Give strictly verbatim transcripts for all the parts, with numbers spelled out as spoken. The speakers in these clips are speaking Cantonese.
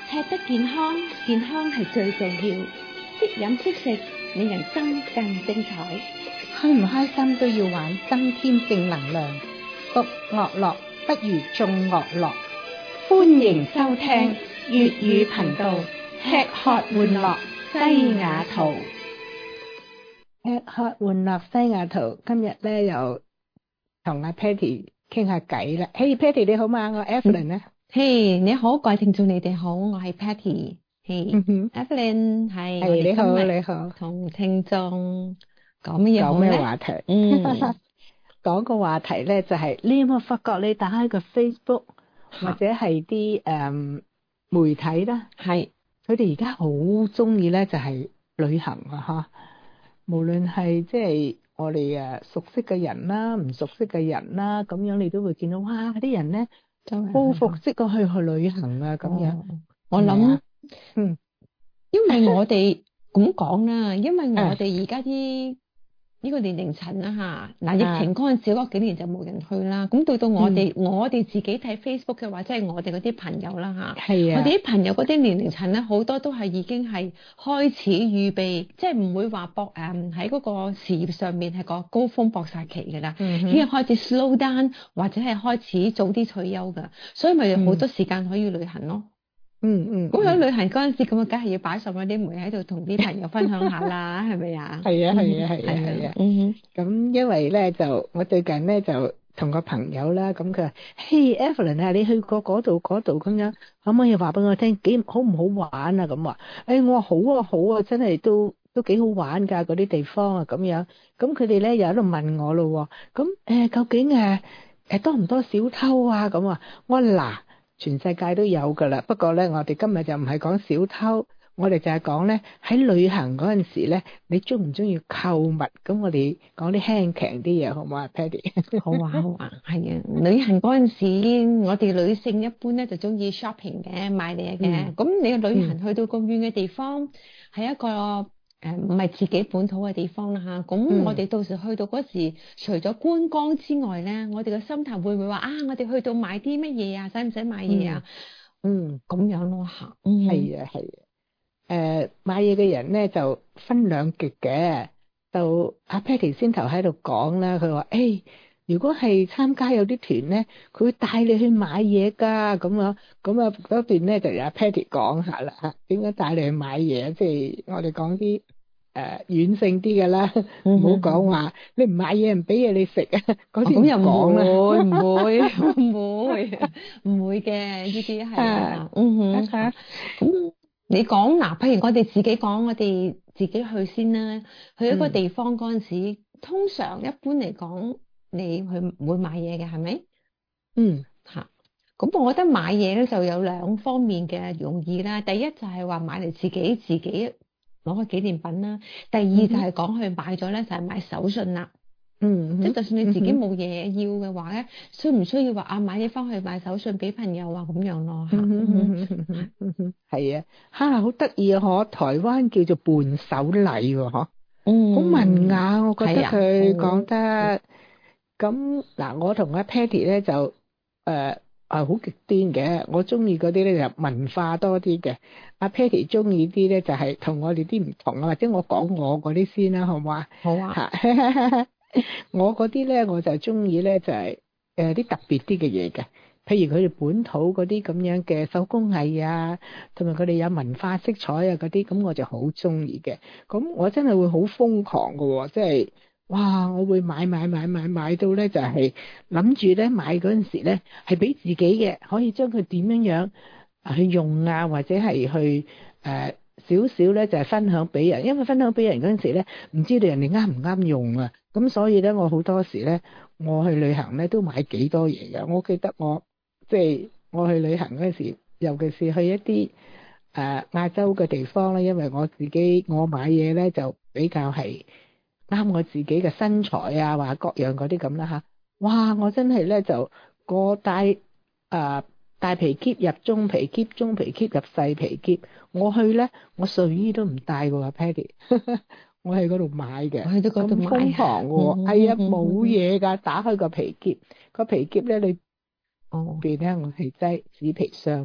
吃得健康，健康係最重要。識飲識食，令人生更精彩。 開唔開心都要玩，增添正能量。獨樂樂不如眾樂樂。 歡迎收聽粵語頻道，吃喝玩樂西雅圖。 吃喝玩樂西雅圖，今日咧又同阿 Patty 傾下偈啦。嘿、hey, Patty 你好嘛？我 Evelyn 咧。 嘿，你好，各位聽眾你哋好，我係 Patty。嘿、 嗯、 Evelyn 係我係你好哋你好， 同聽眾講乜嘢好講咩咧？ 話題？ 嗯， 講個話題咧就係、是、你有冇發覺你打開個 Facebook 或者係啲誒媒體啦， 係佢哋而家好中意咧就係、是、旅行啊嚇，無論係即係我哋誒熟悉嘅人啦，唔熟悉嘅人啦，咁樣你都會見到哇啲人咧報復式個去去旅行啊咁樣。 哦、我諗， 嗯， 因為我哋咁講啦，因為我哋而家啲呢個年齡層啦嚇，嗱、疫情嗰陣時嗰幾年就冇人去啦，咁到到我哋、嗯、我哋自己睇 Facebook 嘅話，即係我哋嗰啲朋友啦嚇， 係啊， 我哋啲朋友嗰啲年齡層咧，好多都係已經係開始預備，即係唔會話搏誒喺嗰個事業上面係個高峰搏殺期㗎啦， 嗯、 已經開始 slow down 或者係開始早啲退休㗎，所以咪好多時間可以旅行咯。 嗯嗯， 咁喺旅行嗰陣時，咁啊，梗係要擺上嗰啲媒喺度同啲朋友分享下啦，係咪啊？ 係啊係啊係啊係啊，嗯咁因為咧就我最近咧就同個朋友啦，咁佢話：嘿 Evelyn 啊，你去過嗰度嗰度咁樣，可唔可以話俾我聽幾好唔好玩啊？咁話，誒我話好啊好啊，真係都都幾好玩㗎嗰啲地方啊咁樣。咁佢哋咧又喺度問我咯，咁誒究竟誒誒多唔多小偷啊？咁啊，我話嗱。全世界都有㗎啦，不過咧，我哋今日就唔係講小偷，我哋就係講咧喺旅行嗰陣時咧，你中唔中意購物？咁我哋講啲輕強啲嘢，好唔好啊 ，Patty？ 好啊，好啊，係啊！旅行嗰陣時，我哋女性一般咧就中意 shopping 嘅，買嘢嘅。咁、嗯、你嘅旅行去到咁遠嘅地方，係、嗯、一個誒唔係自己本土嘅地方啦嚇。咁我哋到時去到嗰時，除咗觀光之外咧，我哋嘅心態會唔會話啊？我哋去到買啲乜嘢啊？使唔使買嘢啊？ 嗯， 咁樣咯嚇。 係啊，係啊。誒、呃、買嘢嘅人咧就分兩極嘅。就阿 Patty 先頭喺度講啦，佢話誒，如果係參加有啲團咧，佢會帶你去買嘢㗎，咁樣咁啊嗰段咧就由阿 Patty 講下啦嚇，點解帶你去買嘢？即係我哋講啲誒軟性啲嘅啦，唔好講話你唔買嘢唔俾嘢你食啊，嗰啲唔講啦， 唔會唔會唔會嘅呢啲係啊，嗯哼嚇咁。你講嗱，譬如我哋自己講，我哋自己去先啦。去一個地方嗰陣時、嗯，通常一般嚟講，你去會買嘢嘅係咪？ 嗯， 嚇。咁我覺得買嘢咧就有兩方面嘅容易啦。第一就係話買嚟自己自己攞個紀念品啦。第二就係講去買咗咧就係買手信啦。 嗯， 即係就算你自己冇嘢要嘅話咧、嗯，需唔需要話啊買嘢翻去買手信俾朋友啊咁樣咯嚇。 嗯，係啊，嚇好得意啊！嗬，台灣叫做伴手禮喎，嗬，嗯，好文雅，我覺得佢講得。咁嗱，我同阿 Patty 咧就誒係好極端嘅，我中意嗰啲咧就文化多啲嘅，阿 Patty 中意啲咧就係同我哋啲唔同啊，或者我講我嗰啲先啦，好唔好啊？ 好啊。 嚇我嗰啲咧，我就中意咧就係誒啲特別啲嘅嘢嘅，譬如佢哋本土嗰啲咁樣嘅手工藝啊，同埋佢哋有文化色彩啊嗰啲，咁我就好中意嘅。咁我真係會好瘋狂㗎喎，即係哇！我會買買買買買到咧就係諗住咧買嗰陣時咧係俾自己嘅，可以將佢點樣樣去用啊，或者係去誒少少咧就係分享俾人，因為分享俾人嗰陣時咧唔知道人哋啱唔啱用啊。咁所以咧，我好多時咧，我去旅行咧都買幾多嘢嘅。我記得我即係我去旅行嗰陣時，尤其是去一啲誒、呃、亞洲嘅地方咧，因為我自己我買嘢咧就比較係啱我自己嘅身材啊，或各樣嗰啲咁啦嚇。哇！我真係咧就個帶誒、呃、大皮篋入中皮篋，中皮篋入細皮篋。我去咧，我睡衣都唔帶喎 Patty。我喺嗰度買嘅， 我喺嗰度買， 咁瘋狂喎，係啊，冇嘢㗎，打開個皮篋，個皮篋咧你，哦，邊咧我係擠紙皮箱嘅，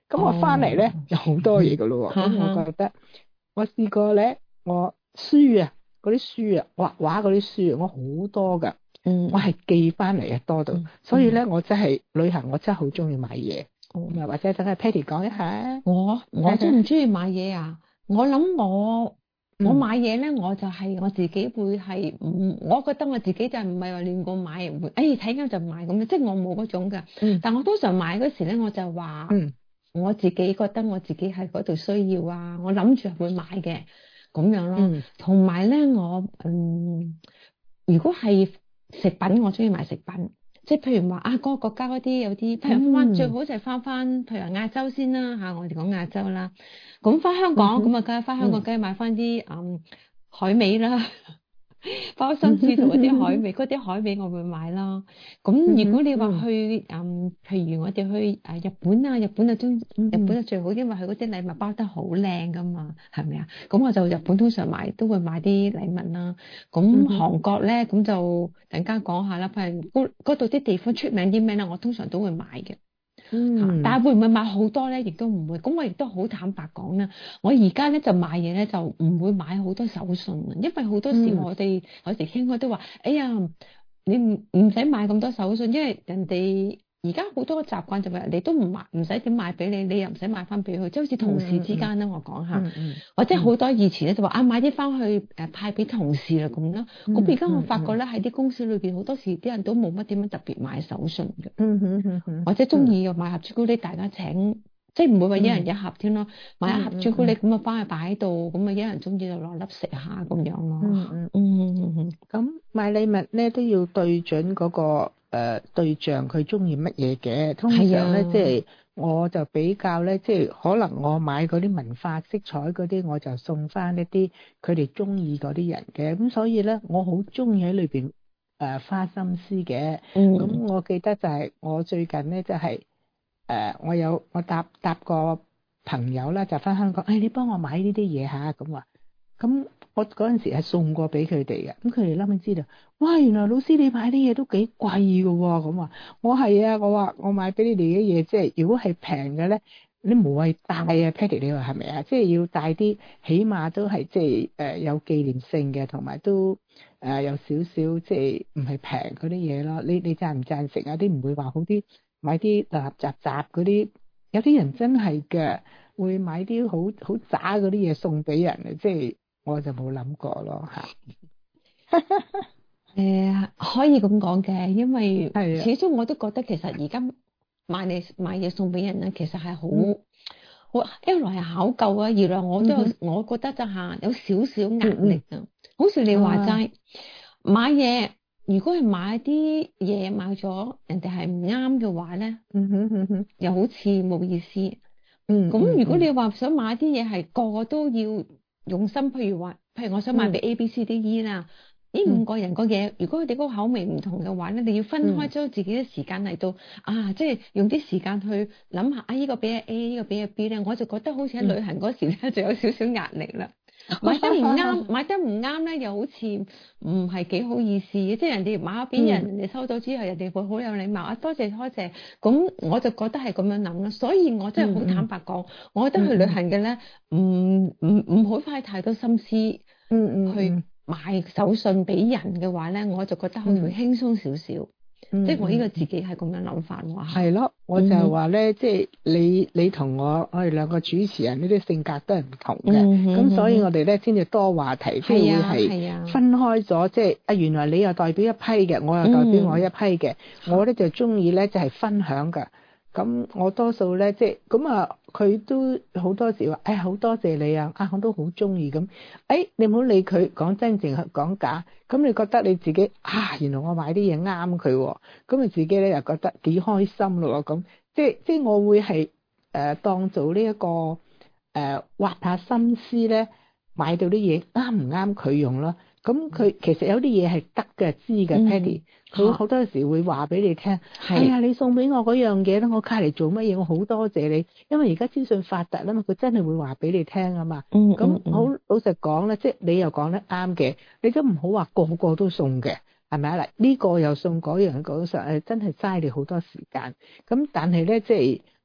咁我翻嚟咧有好多嘢噶咯喎。咁、 嗯、 我覺得我試過咧，我書啊嗰啲書啊畫畫嗰啲書，我好多噶。 嗯， 我係寄翻嚟啊多到， 嗯、 所以咧我真係旅行，我真係好中意買嘢。咁啊、 嗯， 或者等阿 Patty 講一下。 我我中唔中意買嘢啊？我諗我。我嗯買嘢咧，我就係我自己會係唔，我覺得我自己就唔係話亂咁買，誒睇啱就買咁樣，即係我冇嗰種㗎。 嗯但我通常買嗰時咧，我就話嗯我自己覺得我自己喺嗰度需要啊，我諗住係會買嘅咁樣咯。 嗯同埋咧，我嗯，如果係食品，我中意買食品。即係譬如話啊，嗰、那個國家嗰啲有啲，譬如翻、 嗯最好就係翻翻，譬如話亞洲先啦嚇、啊，我哋講亞洲啦。咁翻香港咁啊，梗係翻香港，梗係買翻啲嗯海味啦，包心翅同嗰啲海味，嗰啲海味我會買啦。咁如果你話去嗯，譬如我哋去誒日本啊，日本啊中日本啊最好，因為佢嗰啲禮物包得好靚噶嘛，係咪啊？咁我就日本通常買都會買啲禮物啦。咁韓國咧，咁就等間講下啦。譬如嗰嗰度啲地方出名啲咩咧，我通常都會買嘅。 嗯， 但係會唔會買好多咧？亦都唔會。咁我亦都好坦白講啦，我而家咧就買嘢咧就唔會買好多手信啊，因為好多時我哋有時傾開都話，哎呀，你唔唔使買咁多手信，因為人哋而家好多個習慣就係人哋都唔買，唔使點買俾你，你又唔使買翻俾佢，即係好似同事之間啦，我講下，或者好多以前咧就話啊買啲翻去誒派俾同事啦咁啦。咁而家我發覺咧喺啲公司裏邊好多時啲人都冇乜點樣特別買手信嘅。 嗯哼嗯哼， 或者中意又買盒朱古力，大家請，即係唔會話一人一盒添咯。買一盒朱古力咁啊，翻去擺喺度，咁啊，一人中意就攞粒食下咁樣咯。 嗯嗯嗯嗯， 咁買禮物咧都要對準嗰個誒對象，佢中意乜嘢嘅。通常咧，即係我就比較咧，即係可能我買嗰啲文化色彩嗰啲，我就送翻一啲佢哋中意嗰啲人嘅。咁所以咧，我好中意喺裏邊誒花心思嘅。咁、嗯、我記得就係我最近咧，就係、是、誒、呃、我有我搭搭個朋友啦，就翻香港，誒、哎、你幫我買呢啲嘢嚇咁話，咁我嗰陣時係送過俾佢哋嘅，咁佢哋諗緊知道，哇原來老師你買啲嘢都幾貴㗎喎，咁話我係啊，我話我買俾你哋嘅嘢，即係如果係平嘅咧，你無謂帶啊 Patty 你話係咪啊？即係要帶啲，起碼都係即係誒有紀念性嘅，同埋都。誒、呃、有少少即係唔係平嗰啲嘢咯，你你贊唔贊成啊？啲唔會話好啲買啲雜雜雜嗰啲，有啲人真係嘅會買啲好好渣嗰啲嘢送俾人啊，即係我就冇諗過咯嚇。誒、 呃、可以咁講嘅，因為係啊， 始終我都覺得其實而家買你買嘢送俾人咧，其實係好好一來係考究啊，二來我都有、嗯、我覺得就係有少少壓力啊。嗯好似你話齋、啊、買嘢，如果係買啲嘢買咗人哋係唔啱嘅話咧， 嗯哼嗯哼， 又好似冇意思。 嗯， 咁如果你話想買啲嘢係個個都要用心，譬如話，譬如我想買俾 A、B、C、D、E 啦，呢五個人個嘢，如果佢哋嗰個口味唔同嘅話咧，你要分開將自己嘅時間嚟到、嗯、啊，即係用啲時間去諗下啊，呢、呢個俾 A，呢個俾 B 咧，我就覺得好似喺旅行嗰時咧，就有少少壓力啦。買得唔啱，買得唔啱咧，又好似唔係幾好意思，即係人哋買咗俾人，人哋收到之後，人哋會好有禮貌啊，多謝多謝，咁我就覺得係咁樣諗啦，所以我真係好坦白講，嗯、我覺得去旅行嘅咧，唔唔唔好花太多心思，嗯嗯，去買手信俾人嘅話咧，我就覺得會會輕鬆少少。嗯、即係我呢個自己係咁樣諗法喎。 係咯，我就係話咧，即係你你同我我哋兩個主持人呢啲性格都係唔同嘅，咁、嗯、所以我哋咧先至多話題，即係、嗯、會係分開咗，即係啊原來你又代表一批嘅，我又代表我一批嘅，嗯、我咧就中意咧就係分享㗎。咁我多數咧即係咁啊，佢都好多時話，誒好多謝你啊，啊我都好中意咁。誒你唔好理佢講真淨係講假，咁你覺得你自己啊，原來我買啲嘢啱佢喎，咁你自己咧又覺得幾開心咯咁。即係即係我會係誒、呃、當做呢、這、一個誒挖、呃、下心思咧，買到啲嘢啱唔啱佢用咯。咁佢其實有啲嘢係得嘅，知嘅 Patty。佢好多時會話俾你聽，是哎呀，你送俾我嗰樣嘢咧，我卡嚟做乜嘢？我好多謝你，因為而家資訊發達啦嘛，佢真係會話俾你聽啊嘛。嗯，咁好、嗯、老實講咧，即係你又講得啱嘅，你都唔好話個個都送嘅，係咪啊？嗱，呢個又送嗰樣嗰樣，誒，真係嘥你好多時間。咁但係咧，即係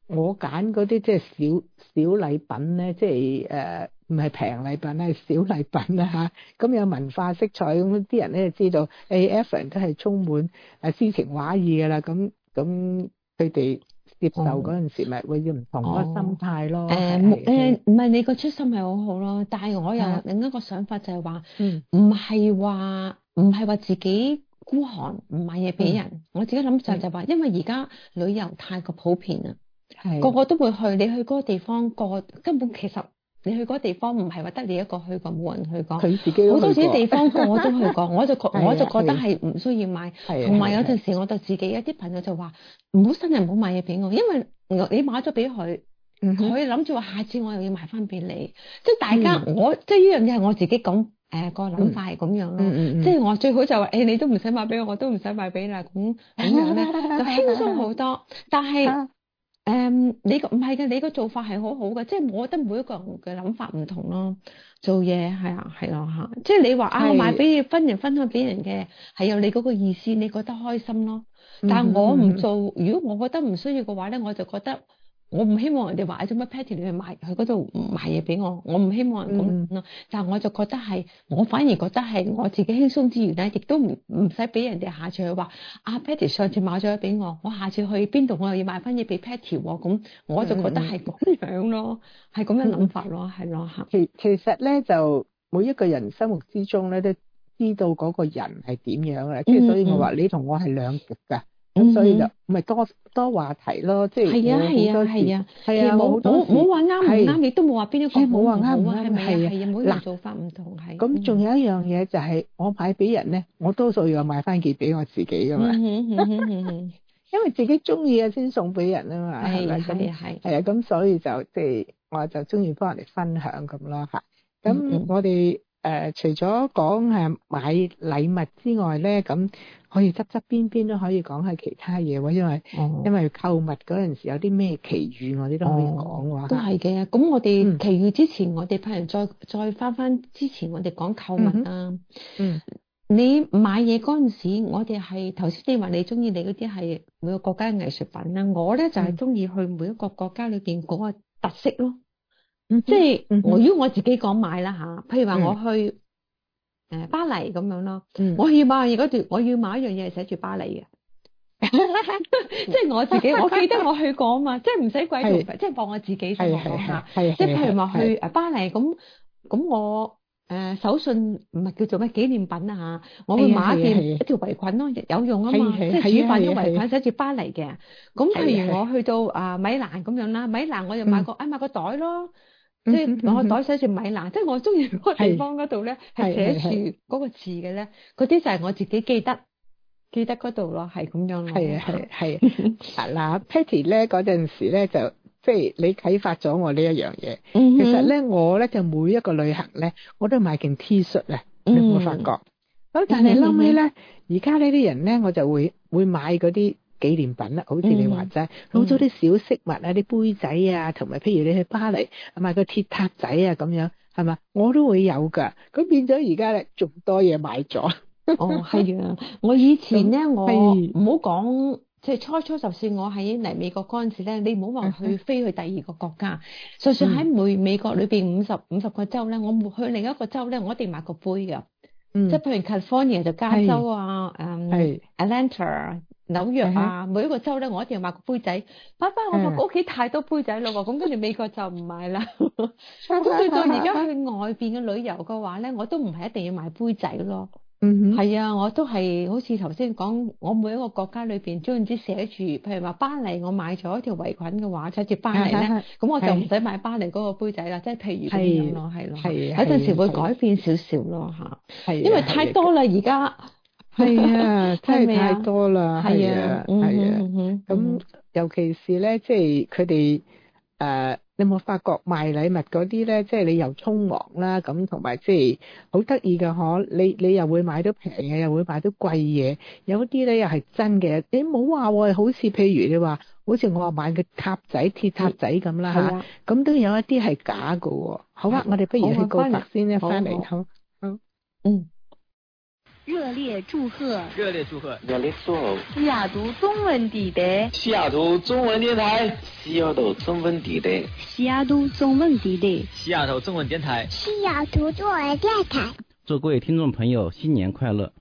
我揀嗰啲即係小小禮品咧，即係誒唔係平禮品，係小禮品啦嚇。咁有文化色彩，咁啲人咧就知道，誒 Evelyn 都係充滿誒詩情畫意㗎啦。咁咁佢哋接受嗰陣時，咪會要唔同嗰個心態咯。 誒冇誒唔係你個出心係好好咯，但係我有另一個想法就係話，唔係話唔係話自己孤寒唔買嘢俾人。嗯、我自己諗就就話，因為而家旅遊太過普遍啦，係個個都會去。你去嗰個地方，個個根本其實你去嗰個地方唔係話得你一個去過，冇人去過。 佢自己好多啲地方個個都去過，我就覺我就覺得係唔需要買。同埋有陣時我就自己一啲朋友就話唔好新人唔好買嘢俾我，因為你買咗俾佢。佢諗住話下次我又要買翻俾你，即係大家、嗯、我即係呢樣嘢係我自己咁誒個諗法係咁樣咯，嗯嗯嗯、即係我最好就話誒、欸、你都唔使買俾我，我都唔使買俾你咁咁樣咧就輕鬆好多。但係誒、嗯、你個唔係嘅，你個做法係好好嘅，即係我覺得每一個人嘅諗法唔同咯。做嘢係啊係咯嚇，即係你話啊我買俾你分人分享俾人嘅係有你嗰個意思，你覺得開心咯。但係我唔做，如果我覺得唔需要嘅話咧，我就覺得。我唔希望人哋話做乜 Patty 你去買去嗰度買嘢俾我，我唔希望人咁咯。嗯、但係我就覺得係，我反而覺得係我自己輕鬆之餘咧，亦都唔唔使俾人哋下次去話啊 Patty 上次買咗俾我，我下次去邊度我又要買翻嘢俾 Patty 喎，咁我就覺得係咁樣咯，係咁、嗯、樣諗法咯，係咯嚇。 其其實咧就每一個人生活之中咧都知道嗰個人係點樣嘅，即係、嗯、所以我話你同我係兩極㗎。咁、嗯、所以就咪多多話題咯，即係係啊係啊係啊， 係啊冇冇冇話啱唔啱，亦都冇話邊一個冇話啱唔啱， 係咪啊？係啊，每人做法唔同係。咁仲有一樣嘢就係我買俾人咧，我多數要買翻件俾我自己噶嘛，因為自己中意嘅先送俾人啊嘛，係咪咁？係係啊，咁所以就即係我就中意幫人哋分享咁咯嚇。咁我哋誒除咗講係買禮物之外咧，咁。可以側側邊邊都可以講下其他嘢喎，因為、哦、因為購物嗰陣時有啲咩奇遇，我哋都可以講喎。 都係嘅，咁我哋奇遇之前，嗯、我哋譬如再再翻翻之前，我哋講購物啊。嗯，你買嘢嗰陣時，我哋係頭先你話你中意你嗰啲係每個國家嘅藝術品啦，我咧就係中意去每一個國家裏邊嗰個特色咯。嗯、即係我、嗯、如果我自己講買啦嚇，譬如話我去。誒巴黎咁樣咯，嗯、我要買嗰段，我要買一樣嘢係寫住巴黎嘅，即係我自己，我記得我去過啊嘛，即係唔使鬼同，即係幫我自己先講下，即係譬如話去誒巴黎咁，咁我誒、呃、手信唔係叫做咩紀念品啊嚇，我去買一件一條圍裙咯，有用啊嘛，即係煮飯啲圍裙寫住巴黎嘅，咁譬如我去到啊米蘭咁樣啦，米蘭我又買個啊買個袋咯。即係攞個袋寫住米蘭，即係我中意嗰個地方嗰度咧，係寫住嗰個字嘅咧，嗰啲就係我自己記得記得嗰度咯，係咁樣咯。 係啊係係啊嗱，Patty 咧嗰陣時咧就即係你啟發咗我呢一樣嘢。嗯、哼其實咧我咧就每一個旅行咧，我都買件 T 恤啊，你有冇發覺？咁、嗯、但係後尾咧，而家呢啲人咧，我就會會買嗰啲。紀念品啦，好似你話齋，好多啲小飾物啊，啲杯仔啊，同埋譬如你去巴黎買個鐵塔仔啊咁樣，係嘛？我都會有噶。咁變咗而家咧，仲多嘢買咗。 哦，係啊，我以前咧，我唔好講，即係初初，就算我喺嚟美國嗰陣時咧，你唔好話去飛去第二個國家，就算喺每美國裏邊五十五十個州咧，我去另一個州咧，我一定買個杯噶。嗯，即係譬如 California 就加州啊，誒 Atlanta。紐約啊，每一個州咧，我一定要買個杯仔。爸爸，我發覺屋企太多杯仔咯喎，咁跟住美國就唔買啦。咁對到而家去外邊嘅旅遊嘅話咧，我都唔係一定要買杯仔咯。嗯哼，係啊，我都係好似頭先講，我每一個國家裏邊，總之寫住，譬如話巴黎，我買咗一條圍裙嘅話，寫住巴黎咧，咁我就唔使買巴黎嗰個杯仔啦。即係譬如咁樣咯，係咯，有陣時會改變少少咯嚇，因為太多啦而家。 係啊，真係太多啦，係啊，係啊，咁尤其是咧，即係佢哋誒，你有冇發覺賣禮物嗰啲咧，即係你又匆忙啦，咁同埋即係好得意嘅嗬，你你又會買到平嘢，又會買到貴嘢，有啲咧又係真嘅，你冇話喎，好似譬如你話，好似我話買個塔仔、鐵塔仔咁啦嚇，咁都有一啲係假嘅喎。好啊，我哋不如去告白先咧，翻嚟好，好，嗯。 熱烈祝賀！ 熱烈祝賀！ 熱烈祝賀！ 西雅圖中文地帶， 西雅圖中文電台，西雅圖中文地帶， 西雅圖中文地帶， 西雅圖中文電台， 西雅圖中文電台。 祝各位聽眾朋友新年快樂！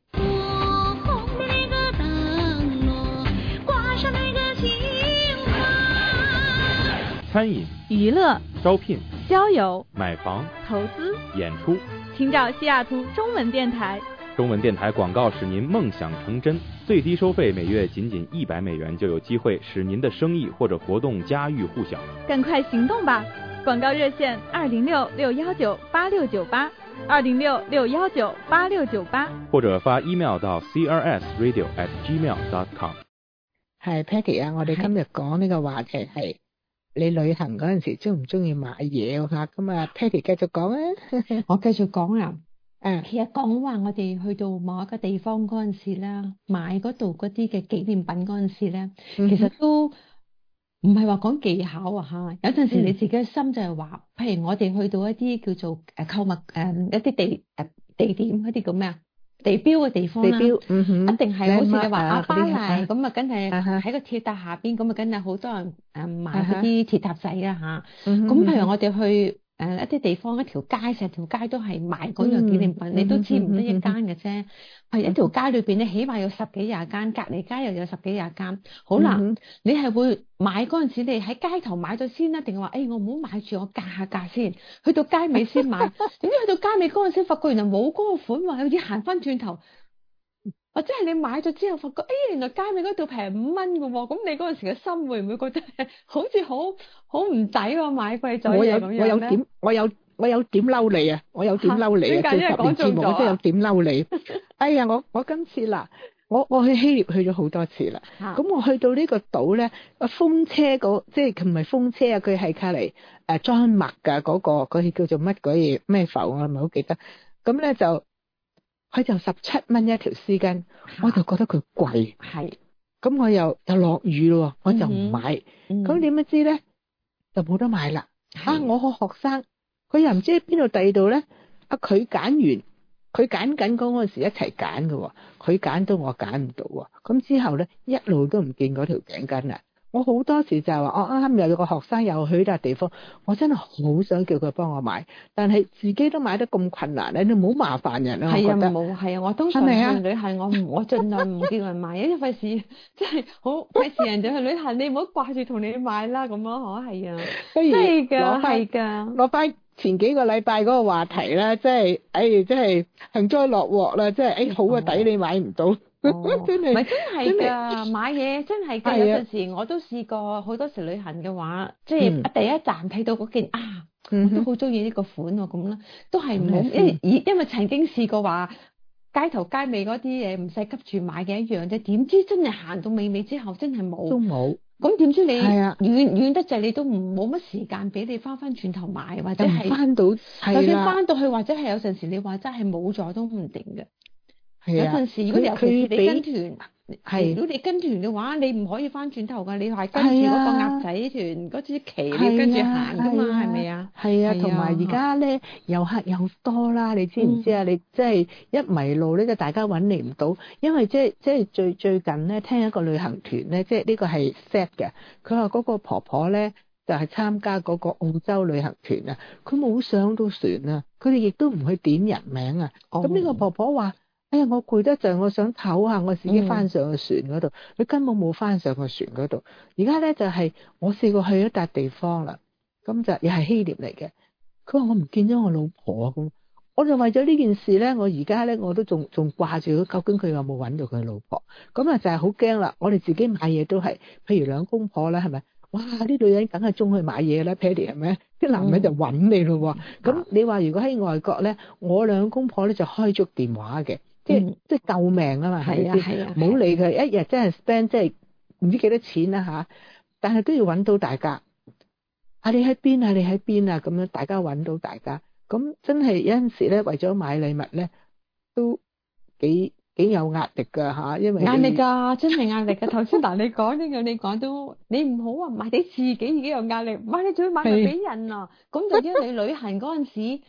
餐飲、 娛樂、 招聘、 交友、 買房、 投資、 演出， 請找西雅圖中文電台。 中文電台廣告使您夢想成真，最低收費每月僅僅一百美元，就有機會使您的生意或者活動家喻戶曉。 趕快行動吧！廣告熱線二零六六幺九八六九八，二零六六幺九八六九八， 或者發 email 到 c r s radio at gmail dot com。 係 Patty 啊，我哋今日講呢個話題係你旅行嗰陣時中唔中意買嘢吓？咁啊 Patty 繼續講啊。 我繼續講啊。 誒， 其實講話我哋去到某一個地方嗰陣時咧，買嗰度嗰啲嘅紀念品嗰陣時咧， 嗯、 其實都唔係話講技巧啊嚇。有陣時你自己嘅心就係話，嗯、譬如我哋去到一啲叫做誒購物誒、呃、一啲地誒地點嗰啲叫咩啊？地標嘅地方啦， 地標，嗯哼， 一定係好似你話阿巴黎咁啊，梗係喺喺個鐵塔下邊，咁啊，梗係好多人誒買嗰啲鐵塔仔啦嚇。咁、 嗯、 譬如我哋去誒、呃、一啲地方，一條街成條街都係賣嗰樣紀念品，嗯、你都知唔得一間嘅啫。係、嗯、一條街裏邊咧，起碼有十幾廿間，隔離街又有十幾廿間。好啦，嗯、你係會買嗰陣時，你喺街頭買咗先啦，定係話誒我唔好買住，我格下價先，去到街尾先買。點解去到街尾嗰陣時，發覺原來冇嗰個款喎，有啲行翻轉頭。或者係你買咗之後發覺，誒、哎、原來街尾嗰度平五蚊嘅喎，咁你嗰陣時嘅心會唔會覺得好似好好唔抵喎，買貴咗嘢咁樣咧？我有點我有我有點嬲你啊！我有點嬲你啊！做十年節目我真係有點嬲你。哎呀，我我今次嗱，我我去希臘去咗好多次啦。咁我去到呢個島咧，個風車嗰即係佢唔係風車啊，佢係靠嚟誒裝麥㗎嗰個，佢叫做乜鬼嘢咩浮我唔係好記得。咁咧就。佢就十七蚊一條絲巾，我就覺得佢貴。係，咁我又又落雨咯，我就唔買。咁點樣知咧？就冇得買啦。啊，我個學生，佢又唔知喺邊度第二度咧。啊，佢揀完，佢揀緊嗰陣時一齊揀嘅，佢揀到我揀唔到喎。咁之後咧，一路都唔見嗰條頸巾啦。我好多時就係話，我啱啱又有個學生又去呢笪地方，我真係好想叫佢幫我買，但係自己都買得咁困難咧，你唔好麻煩人啊！係啊， 冇係啊，我通常去旅行，我唔我盡量唔叫人買，因為費事即係好費事人哋去旅行，你唔好掛住同你買啦咁咯，嗬係啊，真係㗎，係㗎， 攞翻前幾個禮拜嗰個話題啦，即係誒，即係幸災樂禍啦，即係誒好嘅抵你買唔到。 哦，唔係真係噶，買嘢真係噶。有陣時我都試過，好多時旅行嘅話，即係第一站睇到嗰件啊，我都好中意呢個款喎，咁啦，都係唔好，因為因為曾經試過話街頭街尾嗰啲嘢唔使急住買嘅一樣啫，點知真係行到尾尾之後真係冇， 都冇。 咁點知你遠遠得滯，你都唔冇乜時間俾你翻翻轉頭買，或者係翻到，就算翻到去，或者係有陣時你話真係冇咗都唔定嘅。有陣時，如果尤其是你跟團，係如果你跟團嘅話，你唔可以翻轉頭噶，你係跟住嗰個鴨仔團嗰支旗，你跟住行噶嘛，係咪啊？ 係啊，同埋而家咧遊客又多啦，你知唔知啊？你即係一迷路咧，就大家揾你唔到，因為即係即係最最近咧，聽一個旅行團咧，即係呢個係 set 嘅，佢話嗰個婆婆咧就係參加嗰個澳洲旅行團啊，佢冇上到船啊，佢哋亦都唔去點人名啊，咁呢個婆婆話。哎呀，我攰得滯，我想唞下，我自己翻上個船嗰度，佢、嗯、根本冇翻上個船嗰度。而家咧就係、是、我試過去一笪地方啦，咁就又係希臘嚟嘅。佢話我唔見咗我老婆咁，我就為咗呢件事咧，我而家咧我都仲仲掛住佢，究竟佢有冇揾到佢老婆？咁啊就係好驚啦！我哋自己買嘢都係，譬如兩公婆啦，係咪？哇！啲女人梗係中去買嘢啦 Paddy 係咪？啲男人就揾你咯喎。咁、嗯、你話如果喺外國咧，我兩公婆咧就開足電話嘅。即係即係救命啊嘛，係啊係啊，唔好理佢，一日真係 spend 即係唔知幾多錢啦吓，但係都要揾到大家。啊，你喺邊啊？你喺邊啊？咁樣大家揾到大家，咁真係有陣時咧，為咗買禮物咧，都幾幾有壓力噶吓，因為壓力噶，真係壓力噶。頭先嗱你講呢個，你講都你唔好話買你自己已經有壓力，買你仲要買埋俾人啊，咁就因為你旅行嗰陣時。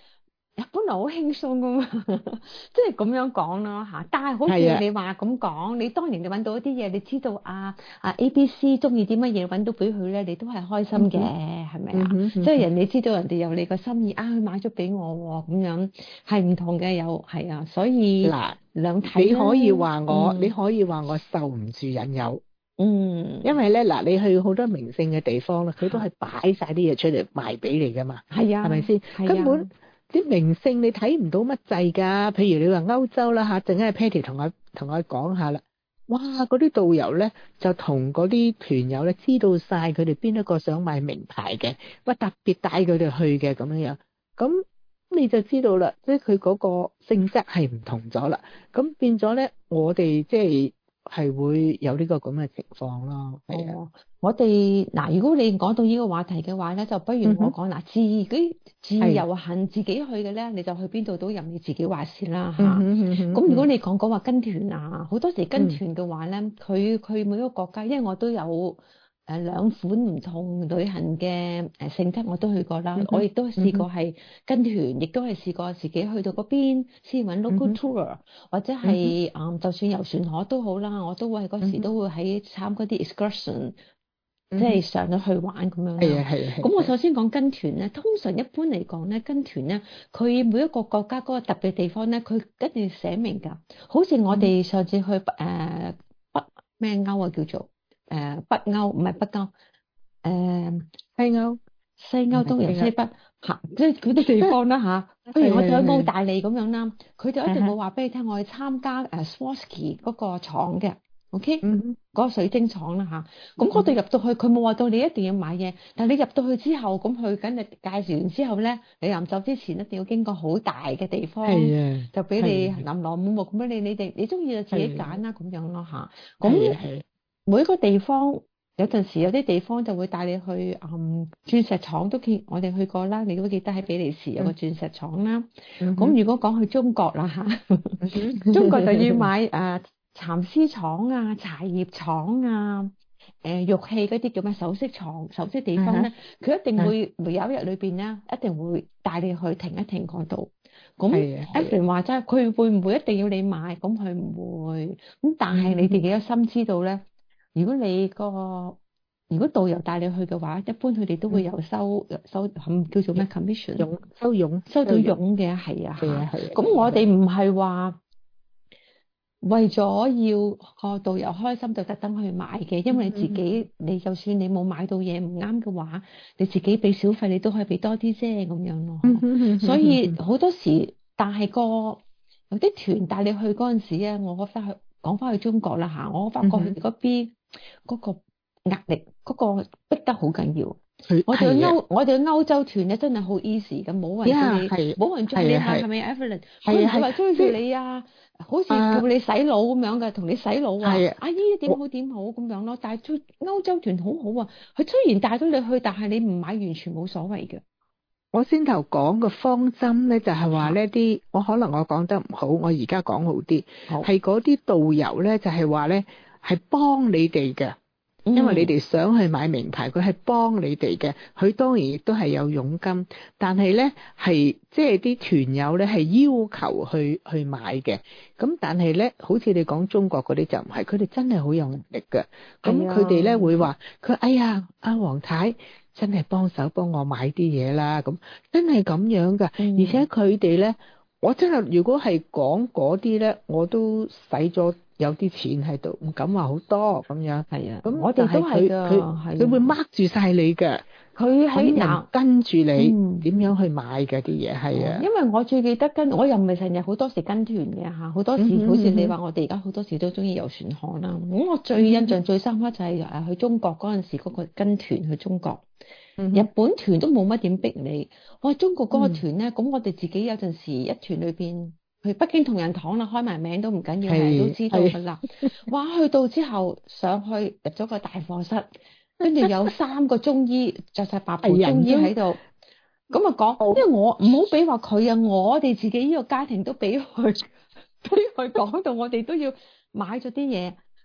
日本來好輕鬆噶嘛，即係咁樣講咯嚇。但係好似係啊你話咁講，你當然你揾到一啲嘢，你知道啊啊 A B C 中意啲乜嘢揾到俾佢咧，你都係開心嘅，係咪啊？ 嗯哼即係人哋知道人哋有你個心意啊，佢買咗俾我喎，咁樣係唔同嘅，有係啊，所以嗱， 兩睇啦你可以話我， 嗯你可以話我受唔住引誘。 嗯， 因為咧嗱，你去好多名勝嘅地方咧，佢都係擺晒啲嘢出嚟賣俾你噶嘛， 係啊， 係咪先？ 係啊根本啲名勝你睇唔到乜滯㗎。譬如你話歐洲啦嚇，陣間 Patty 同我同我講下啦。哇！嗰啲導遊咧就同嗰啲團友咧知道晒佢哋邊一個想買名牌嘅，喂特別帶佢哋去嘅咁樣樣，咁你就知道啦，即係佢嗰個性質係唔同咗啦。咁變咗咧，我哋即係。係會有呢個咁嘅情況咯，係啊。 哦，我哋嗱，如果你講到呢個話題嘅話咧，就不如我講嗱，自己自由行自己去嘅咧，你就去邊度都任你自己話事啦嚇。咁如果你講講話跟團啊，好多時跟團嘅話咧，佢佢每一個國家，因為我都有誒兩款唔同旅行嘅誒性質，我都去過啦。我亦都試過係跟團，亦都係試過自己去到嗰邊先揾 local tour，或者係誒就算遊船河都好啦，我都會喺嗰時都會喺參嗰啲 excursion，即係上咗去玩咁樣。 係啊係啊。 咁我首先講跟團咧，通常一般嚟講咧，跟團咧，佢每一個國家嗰個特別地方咧，佢一定要寫明㗎。好似我哋上次去誒北咩歐啊叫做。誒、呃、北歐唔係北歐，誒、呃、 西歐、 西歐東洋西北嚇，即係嗰啲地方啦嚇。譬如我哋去澳大利咁樣啦，佢就一定會話俾你聽，我去參加誒 Swarovski 嗰個廠嘅 ，OK，嗰、嗯、個水晶廠啦嚇。咁我哋入到去，佢冇話到你一定要買嘢，但係你入到去之後，咁佢緊你介紹完之後咧，你臨走之前一定要經過好大嘅地方，就俾你琳琅滿目咁俾你，你哋你中意就自己揀啦咁樣咯嚇。咁每一個地方有陣時有啲地方就會帶你去嗯鑽石廠都見我哋去過啦，你都記得喺比利時有個鑽石廠啦。咁、嗯、如果講去中國啦嚇，中國就要買誒、呃、蠶絲廠啊、茶葉廠啊、誒、呃、玉器嗰啲叫咩首飾廠、首飾地方咧，佢、嗯、一定會會有一日裏邊咧，一定會帶你去停一停嗰度。咁 Evelyn 話齋，佢會唔會一定要你買？咁佢唔會。咁但係你自己嘅心知道咧。如果你個如果導遊帶你去嘅話，一般佢哋都會有收、嗯、收叫做咩 commission 佣收佣收到佣嘅，係啊， 係啊係。 咁我哋唔係話為咗要個導遊開心就特登去買嘅，因為你自己、嗯、你就算你冇買到嘢唔啱嘅話，你自己俾小費你都可以俾多啲啫咁樣咯。嗯、所以好多時，但係個有啲團帶你去嗰陣時咧，我翻去講翻去中國啦嚇，我發覺佢哋嗰邊。嗰個壓力，嗰、嗰個逼得好緊要。我哋去歐，我哋去歐洲團咧，真係好 easy 咁，冇人中意，冇人中意你嚇，係咪 Evelyn？佢唔係話中意你啊，好似叫你洗腦咁樣嘅，同你洗腦啊。阿姨點好點好咁樣咯。但係歐歐洲團好好啊，佢雖然帶到你去，但係你唔買完全冇所謂嘅。 我先頭講個方針咧，就係話呢啲，我可能我講得唔好，我而家講好啲，係嗰啲導遊咧，就係話咧。係幫你哋嘅，因為你哋想去買名牌，佢係幫你哋嘅。佢當然亦都係有佣金，但係咧係即係啲團友咧係要求去去買嘅。咁但係咧，好似你講中國嗰啲就唔係，佢哋真係好有能力嘅。咁佢哋咧會話佢哎呀，阿黃太真係幫手幫我買啲嘢啦，咁真係咁樣噶。嗯、而且佢哋咧，我真係如果係講嗰啲咧，我都使咗。有啲錢喺度，唔敢話好多咁樣。係啊，咁我哋都係㗎，佢佢會 mark 住晒你嘅，佢喺人跟住你點、嗯、樣去買嘅啲嘢係啊。因為我最記得跟，我又唔係成日好多時跟團嘅嚇，好多時、嗯、好似你話我哋而家好多時都中意遊船河啦。咁、嗯、我最印象最深刻就係誒去中國嗰陣時嗰個跟團去中國，嗯、日本團都冇乜點逼你。我中國嗰個團咧，咁、嗯、我哋自己有陣時一團裏邊。去北京同仁堂啦，開埋名都唔緊要，係都知道噶啦。哇，去到之後上去入咗個大課室，跟住有三個中醫着晒白袍中醫喺度，咁啊講，因為我唔好俾話佢啊，我哋自己呢個家庭都俾佢，俾佢講到我哋都要買咗啲嘢。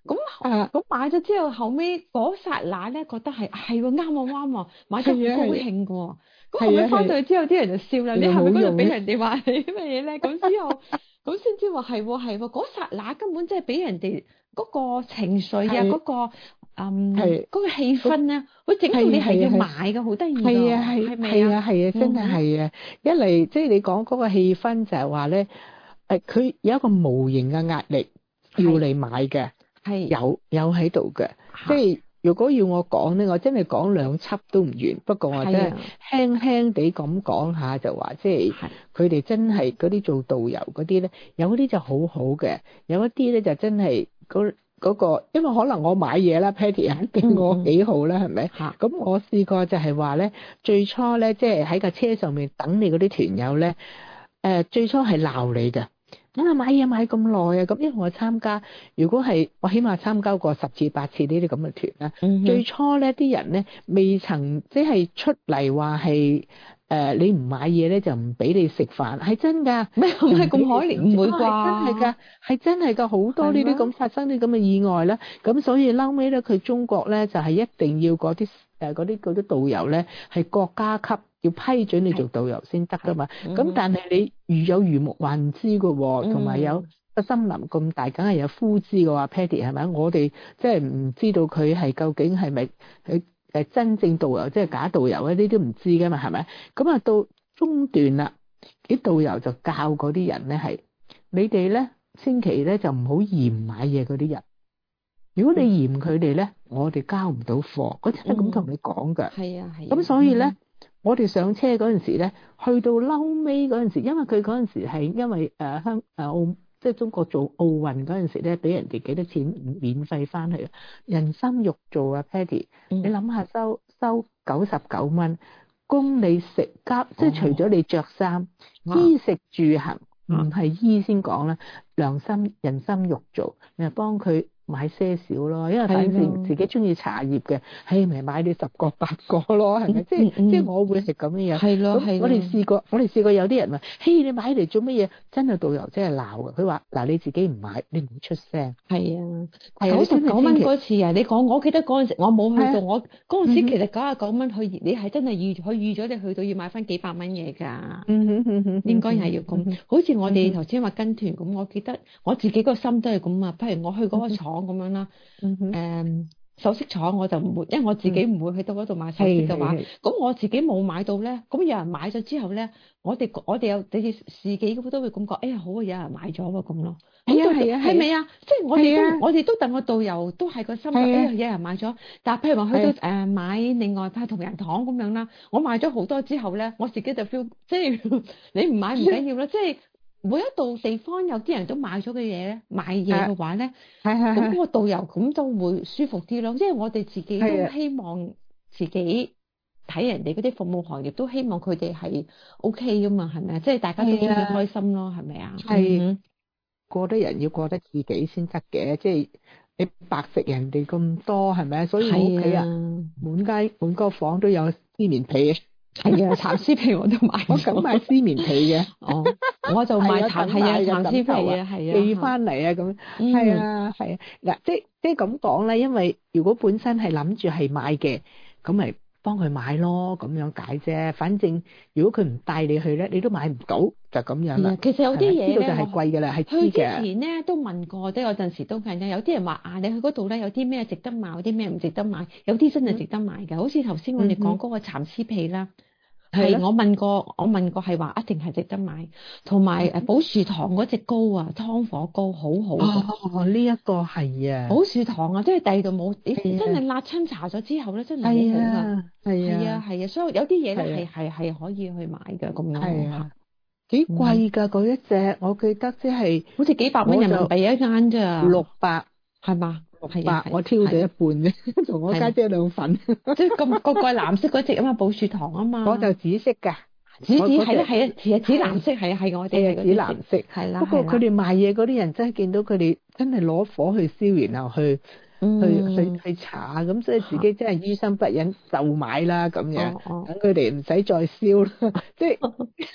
咁啊咁買咗之後，後尾嗰剎那咧覺得係係喎啱喎啱喎，買咗好高興嘅喎。咁後尾翻到去之後，啲人就笑啦。你係咪嗰度俾人哋話你乜嘢咧？咁之後咁先知話係喎係喎，嗰剎那根本即係俾人哋嗰個情緒啊，嗰個嗯嗰個氣氛咧，佢整到你係要買嘅，好得意㗎。 係啊係係咪係啊係啊，真係係啊！一嚟即係你講嗰個氣氛就係話咧，誒佢有一個無形嘅壓力要你買嘅， 係有有喺度嘅。即係如果要我講咧，我真係講兩輯都唔完。不過我真係輕輕地咁講下就話，即係佢哋真係嗰啲做導遊嗰啲咧，有啲就好好嘅，有一啲咧就真係嗰嗰個，因為可能我買嘢啦 ，Patty 肯定我幾好啦，係咪？咁我試過就係話咧，最初咧即係喺架車上面等你嗰啲團友咧，誒最初係鬧你嘅。啊買嘢買咁耐啊！咁因為我參加，如果係我起碼參加過十次八次呢啲咁嘅團啦。嗯、最初咧啲人咧未曾即係出嚟話係誒你唔買嘢咧就唔俾你食飯，係真㗎。咩唔係咁可憐？唔會啩？真係㗎，係真係㗎，好多呢啲咁發生啲咁嘅意外啦。咁所以嬲尾咧，佢中國咧就係、是、一定要嗰啲誒嗰啲嗰啲導遊咧係國家級。要批准你做導遊先得噶嘛？咁、嗯、但係你如有魚目混珠嘅喎，同埋、嗯、有個森林咁大，梗係有枯枝嘅話 Patty 係咪？我哋即係唔知道佢係究竟係咪佢誒真正導遊，即係假導遊啊？呢啲唔知噶嘛，係咪？咁啊到中段啦，啲導遊就教嗰啲人咧係，你哋咧千祈咧就唔好嫌買嘢嗰啲人。如果你嫌佢哋咧，我哋交唔到貨。我真係咁同你講㗎。係啊係。咁所以咧。嗯我哋上車嗰陣時咧，去到嬲尾嗰陣時，因為佢嗰陣時係因為誒香誒澳即係中國做奧運嗰陣時咧，俾人哋幾多錢免費翻去，人參肉做啊 Patty，、嗯、你諗下收收九十九蚊，供你食加，哦、即係除咗你着衫，衣食住行，唔係衣先講啦，良心人參肉做，你係幫佢。買些少咯，因為反正自己中意茶葉嘅，係咪買你十個八個咯，係咪？即係即係我會係咁樣樣。係咯，係。我哋試過，我哋試過有啲人話，嘿，你買嚟做乜嘢？真係導遊真係鬧嘅。佢話嗱，你自己唔買，你唔好出聲。係啊，九十九蚊嗰次啊！你講，我記得嗰陣時我冇去到，我嗰陣時其實九十九蚊去，你係真係預佢預咗你去到要買翻幾百蚊嘢㗎。嗯哼嗯哼，應該係要咁。好似我哋頭先話跟團咁，我記得我自己個心都係咁啊。譬如我去嗰個廠。咁樣啦，誒、嗯、首飾廠我就唔會，因為我自己唔會去到嗰度買首飾嘅話，咁我自己冇買到咧，咁有人買咗之後咧，我哋我哋有你自己都會感覺，哎呀好啊，有人買咗喎咁咯。係啊係啊，係咪啊？即係我哋都我哋都戥個導遊都係個心，哎呀有人買咗。但係譬如話去到誒、呃、買另外派同仁堂咁樣啦，我買咗好多之後咧，我自己就 feel 即係你唔買唔緊要啦，即係。每一度地方有啲人都買咗嘅嘢咧，買嘢嘅話咧，咁嗰個導遊咁都會舒服啲咯。因為我哋自己都希望自己睇人哋嗰啲服務行業，都希望佢哋係 O K 噶嘛，係咪啊？即係大家都中意開心咯，係咪啊？係過得人要過得自己先得嘅，即係你白食人哋咁多係咪啊？所以我屋企啊，滿街滿個房都有絲綿被。係啊，蠶絲被我都買，我咁買絲綿被嘅。哦，我就買蠶係啊，蠶絲被啊，係啊，寄翻嚟啊咁。係啊，係啊。嗱，即即係咁講咧，因為如果本身係諗住係買嘅，咁咪幫佢買咯，咁樣解啫。反正如果佢唔帶你去咧，你都買唔到，就咁樣啦。其實有啲嘢咧，呢度就係貴㗎啦，係知嘅。去之前咧都問過，即係有陣時都係有啲人話啊，你去嗰度咧有啲咩值得買，有啲咩唔值得買，有啲真係值得買嘅。好似頭先我哋講嗰個蠶絲被啦。係，我問過，我問過係話一定係值得買，同埋誒寶樹堂嗰隻膏啊，湯火膏好好嘅。哦，呢一個係啊，寶樹堂啊，即係第二度冇，你真係辣親搽咗之後咧，真係好好㗎。係啊，係啊，所以有啲嘢咧係係係可以去買嘅咁樣。係啊，幾貴㗎嗰一隻，我記得即係好似幾百蚊人民幣一間咋。六百係嘛？六百，我挑咗一半嘅，同我家姐兩份。即係咁個個藍色嗰隻啊嘛，寶樹堂啊嘛。我就紫色㗎，紫紫係啦係啊，紫紫藍色係啊係我哋嘅紫藍色係啦。不過佢哋賣嘢嗰啲人真係見到佢哋真係攞火去燒，然後去去去去搽咁，所以自己真係於心不忍就買啦咁樣，等佢哋唔使再燒啦。即係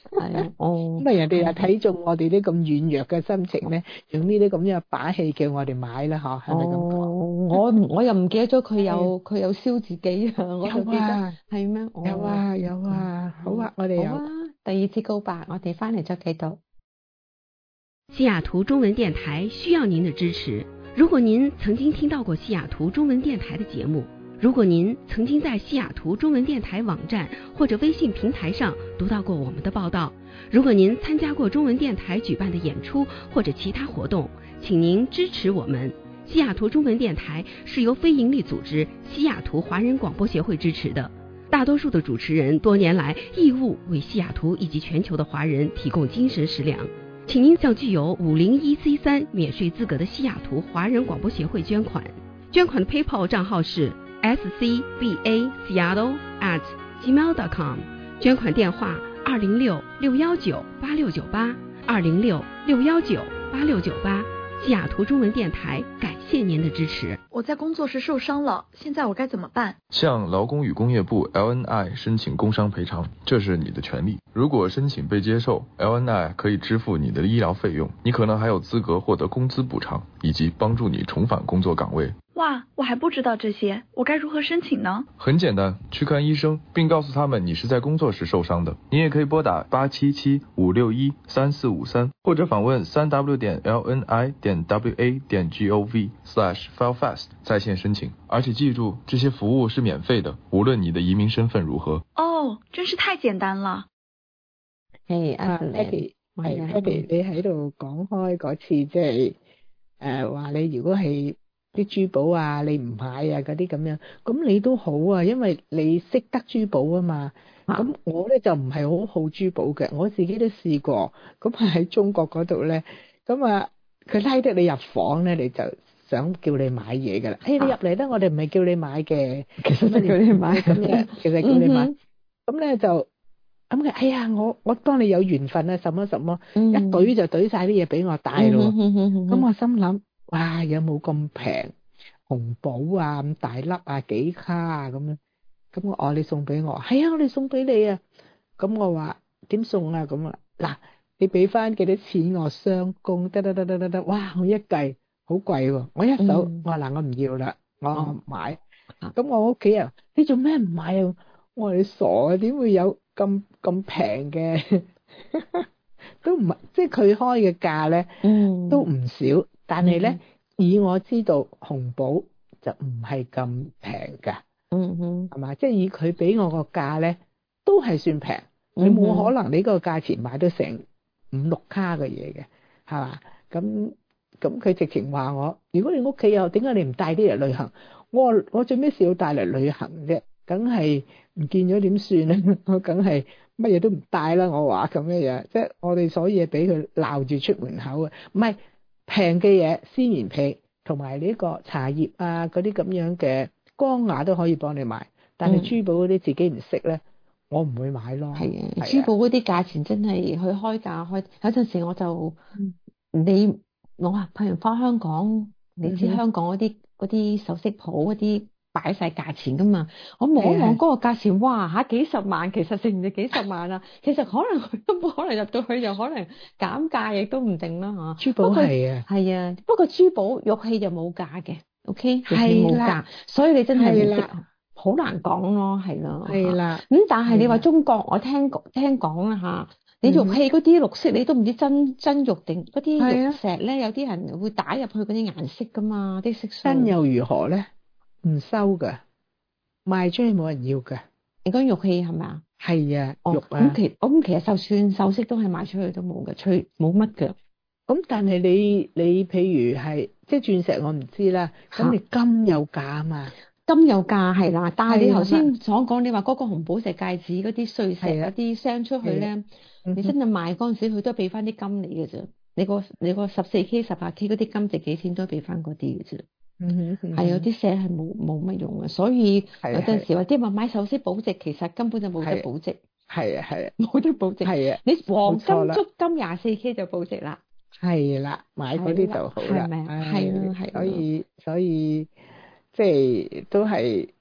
係啊，哦， 咁啊人哋又睇中我哋啲咁軟弱嘅心情咧，用呢啲咁樣嘅把戲叫我哋買啦，嗬，係咪咁講？ 哦，我我又唔記得咗佢有佢有燒自己啊，我就記得有啊， 係咩？哦有啊有啊，好啊，我哋有好啊，第二次告白，我哋翻嚟再繼續。 西雅圖中文電台需要您的支持。如果您曾經聽到過西雅圖中文電台的節目，如果您曾經在西雅圖中文電台網站或者微信平台上讀到過我們的報道，如果您參加過中文電台舉辦的演出或者其他活動，請您支持我們。西雅圖中文電台是由非營利組織西雅圖華人廣播協會支持的，大多數的主持人多年來義務為西雅圖以及全球的華人提供精神食糧。請您向具有五零一 C 三免稅資格的西雅圖華人廣播協會捐款，捐款的 PayPal 賬號是 s c b a seattle at gmail dot com， 捐款電話二零六六一九八六九八二零六六一九八六九八。西雅圖中文電台感謝您的支持。 我在工作時受傷了，現在我該怎麼辦？ 向勞工與工業部 L N I 申請工傷賠償，這是你的權利。如果申請被接受， L N I 可以支付你的醫療費用，你可能還有資格獲得工資補償，以及幫助你重返工作崗位。 哇，我還不知道這些，我該如何申請呢？ 很簡單，去看醫生，並告訴他們你是在工作時受傷的。你也可以撥打八七七五六一三四五三，或者訪問三 w 點 l n i 點 w a 點 g o v slash file fast 在線申請。而且記住，這些服務是免費的，無論你的移民身份如何。 哦，真是太簡單了。 係阿 Peggy，係 Peggy，你喺度講開嗰次，即係誒話你如果係啲珠寶啊，你唔買啊嗰啲咁樣，咁你都好啊，因為你識得珠寶啊嘛。咁、啊、我咧就唔係好好珠寶嘅，我自己都試過。咁喺中國嗰度咧，咁啊佢拉得你入房咧，你就想叫你買嘢噶啦。誒、哎，你入嚟咧，我哋唔係叫你買嘅，其實係叫你買咁樣，其實叫你買。咁咧就咁嘅，哎呀，我我當你有緣分啊，什麼什麼，嗯、一懟就懟晒啲嘢俾我帶咯。咁、嗯嗯嗯、我心諗。哇！有冇咁平紅寶啊？咁大粒啊？幾卡啊？咁樣咁我哦，你送俾我係啊，我哋送俾你啊。咁我話點送啊？咁啊嗱，你俾翻幾多錢我雙供？得得得得得得，哇！我一計好貴喎，我一手、嗯、我話嗱，我唔要啦，我買。咁、嗯、我屋企人，你做咩唔買啊？我話你傻啊？點會有咁咁平嘅？都唔係，即係佢開嘅價咧，嗯、都唔少。但係咧，嗯、以我知道紅寶就唔係咁平㗎，嗯哼，係嘛？即係以佢俾我個價咧，都係算平。嗯、你冇可能你個價錢買到成五六卡嘅嘢嘅，係嘛？咁咁佢直情話我，如果你屋企有，點解你唔帶啲嚟旅行？我話我做咩事要帶嚟旅行啫？梗係唔見咗點算咧？我梗係乜嘢都唔帶啦。我話咁嘅樣，即係我哋所有嘢俾佢鬧住出門口啊，唔係。平嘅嘢，絲綿被同埋呢個茶葉啊，嗰啲咁樣嘅光雅都可以幫你買，但係珠寶嗰啲自己唔識咧，我唔會買咯。係啊，珠寶嗰啲價錢真係去開價開，有陣時我就、嗯、你我話譬如翻香港，你知香港嗰啲嗰啲首飾鋪嗰啲擺晒價錢噶嘛，我望一望嗰個價錢，哇嚇幾十萬，其實值唔值幾十萬啊？其實可能佢都冇可能入到去，就可能減價亦都唔定啦嚇。珠寶係啊，係啊，不過珠寶玉器就冇價嘅 ，OK，係冇價，所以你真係唔識，好難講咯，係咯。係啦，咁但係你話中國，我聽聽講啦嚇，你玉器嗰啲綠色你都唔知真真玉定嗰啲玉石咧，有啲人會打入去嗰啲顏色噶嘛，啲色素。真又如何咧？唔收噶，賣出去冇人要噶。你講玉器係咪啊？係啊，玉啊。咁其咁其實就算首飾都係賣出去都冇嘅，吹冇乜嘅。咁但係你你譬如係即係鑽石我唔知啦，咁你金有價啊嘛。金有價係啦，但係你頭先所講你話嗰個紅寶石戒指嗰啲碎石嗰啲鑲出去咧，你真係賣嗰陣時佢都俾翻啲金你嘅啫。你個你個十四 K 十八 K 嗰啲金值幾錢都俾翻嗰啲嘅啫。嗯哼，係有啲石係冇冇乜用嘅，所以有陣時話啲話買首飾保值，其實根本就冇得保值。係啊係啊，冇得保值。係啊，你黃金足金廿四 K 就保值啦。係啦，買嗰啲就好啦。係咪啊？係啊係。所以所以即係都係